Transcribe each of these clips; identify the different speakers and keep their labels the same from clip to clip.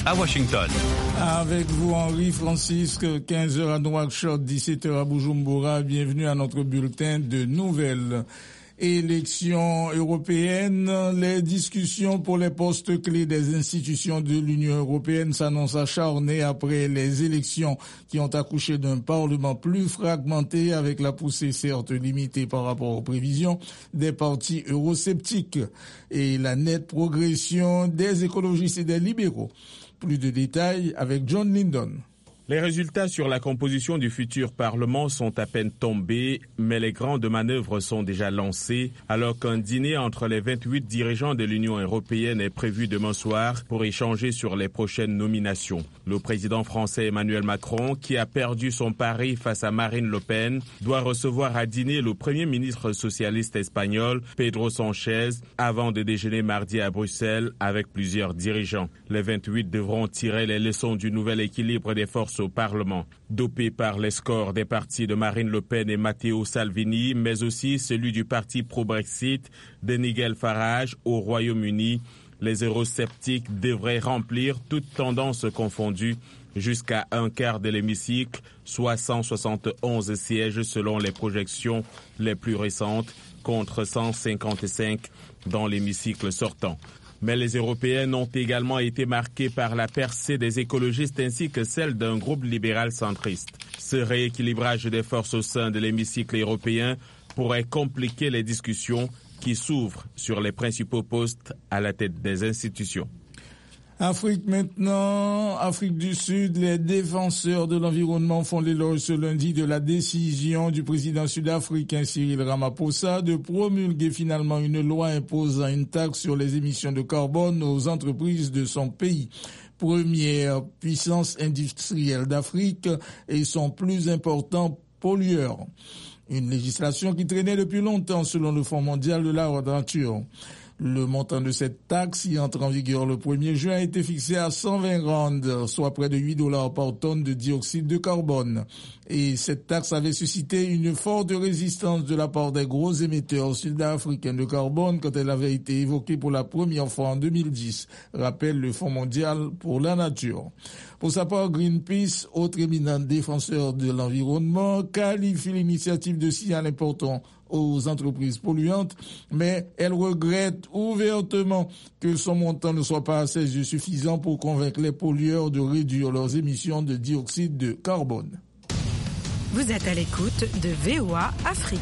Speaker 1: à Washington.
Speaker 2: Avec vous, Henri Francisque, 15h à Nouakchott, 17h à Bujumbura. Bienvenue à notre bulletin de nouvelles. Élections européennes, les discussions pour les postes clés des institutions de l'Union européenne s'annoncent acharnées après les élections qui ont accouché d'un Parlement plus fragmenté avec la poussée certes limitée par rapport aux prévisions des partis eurosceptiques et la nette progression des écologistes et des libéraux. Plus de détails avec John Lindon.
Speaker 3: Les résultats sur la composition du futur Parlement sont à peine tombés, mais les grandes manœuvres sont déjà lancées, alors qu'un dîner entre les 28 dirigeants de l'Union européenne est prévu demain soir pour échanger sur les prochaines nominations. Le président français Emmanuel Macron, qui a perdu son pari face à Marine Le Pen, doit recevoir à dîner le premier ministre socialiste espagnol, Pedro Sánchez, avant de déjeuner mardi à Bruxelles avec plusieurs dirigeants. Les 28 devront tirer les leçons du nouvel équilibre des forces au Parlement, dopé par les scores des partis de Marine Le Pen et Matteo Salvini, mais aussi celui du parti pro-Brexit de Nigel Farage au Royaume-Uni. Les eurosceptiques devraient remplir toutes tendances confondues jusqu'à un quart de l'hémicycle, soit 171 sièges selon les projections les plus récentes, contre 155 dans l'hémicycle sortant. Mais les Européennes ont également été marquées par la percée des écologistes ainsi que celle d'un groupe libéral centriste. Ce rééquilibrage des forces au sein de l'hémicycle européen pourrait compliquer les discussions qui s'ouvrent sur les principaux postes à la tête des institutions.
Speaker 2: Afrique maintenant, Afrique du Sud, les défenseurs de l'environnement font l'éloge ce lundi de la décision du président sud-africain Cyril Ramaphosa de promulguer finalement une loi imposant une taxe sur les émissions de carbone aux entreprises de son pays. Première puissance industrielle d'Afrique et son plus important pollueur. Une législation qui traînait depuis longtemps selon le Fonds mondial de la nature. Le montant de cette taxe, qui entre en vigueur le 1er juin, a été fixé à 120 rands, soit près de $8 par tonne de dioxyde de carbone. Et cette taxe avait suscité une forte résistance de la part des gros émetteurs sud-africains de carbone quand elle avait été évoquée pour la première fois en 2010, rappelle le Fonds mondial pour la nature. Pour sa part, Greenpeace, autre éminent défenseur de l'environnement, qualifie l'initiative de signal important aux entreprises polluantes, mais elle regrette ouvertement que son montant ne soit pas à ses yeux suffisant pour convaincre les pollueurs de réduire leurs émissions de dioxyde de carbone.
Speaker 4: Vous êtes à l'écoute de VOA Afrique.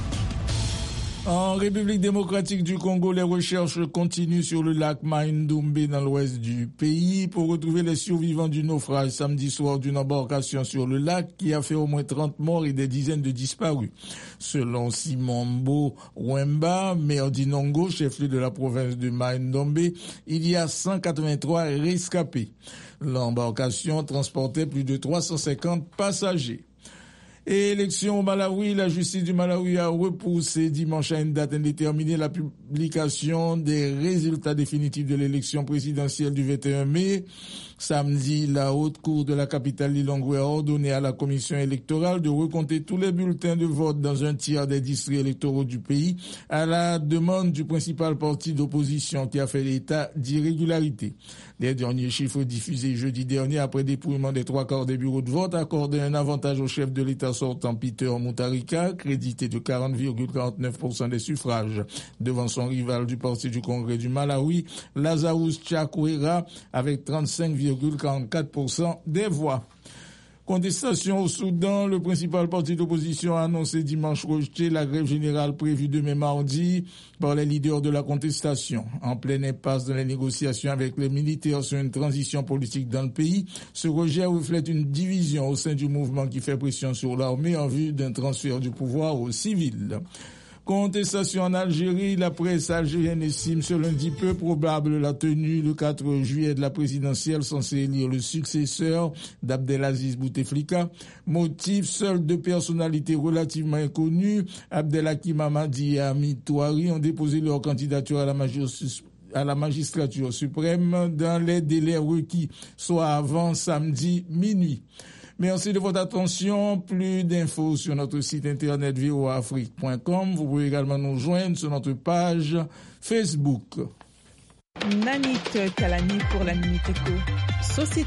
Speaker 2: En République démocratique du Congo, les recherches continuent sur le lac Mai-Ndombe dans l'ouest du pays pour retrouver les survivants du naufrage samedi soir d'une embarcation sur le lac qui a fait au moins 30 morts et des dizaines de disparus. Selon Simon Mbo Wemba, maire d'Inongo, chef-lieu de la province de Mai-Ndombe, il y a 183 rescapés. L'embarcation transportait plus de 350 passagers. Et élection au Malawi, la justice du Malawi a repoussé dimanche à une date indéterminée la publication des résultats définitifs de l'élection présidentielle du 21 mai. Samedi, la haute cour de la capitale Lilongwe a ordonné à la commission électorale de recompter tous les bulletins de vote dans un tiers des districts électoraux du pays à la demande du principal parti d'opposition qui a fait l'état d'irrégularité. Les derniers chiffres diffusés jeudi dernier après dépouillement des 3/4 des bureaux de vote accordaient un avantage au chef de l'État sortant Peter Mutharika, crédité de 40,49% des suffrages, devant son rival du Parti du Congrès du Malawi, Lazarus Chakwera, avec 35,44% des voix. Contestation au Soudan, le principal parti d'opposition a annoncé dimanche rejeter la grève générale prévue demain mardi par les leaders de la contestation. En pleine impasse dans les négociations avec les militaires sur une transition politique dans le pays, ce rejet reflète une division au sein du mouvement qui fait pression sur l'armée en vue d'un transfert du pouvoir aux civils. Contestation en Algérie, la presse algérienne estime ce lundi peu probable la tenue le 4 juillet de la présidentielle censée élire le successeur d'Abdelaziz Bouteflika. Motif, seules deux personnalités relativement inconnues, Abdelhakim Hamadi et Hamid Touari, ont déposé leur candidature à la magistrature suprême dans les délais requis, soit avant samedi minuit. Merci de votre attention. Plus d'infos sur notre site internet voaafrique.com. Vous pouvez également nous joindre sur notre page Facebook.
Speaker 5: Nanit Kalani pour la Minute Éco.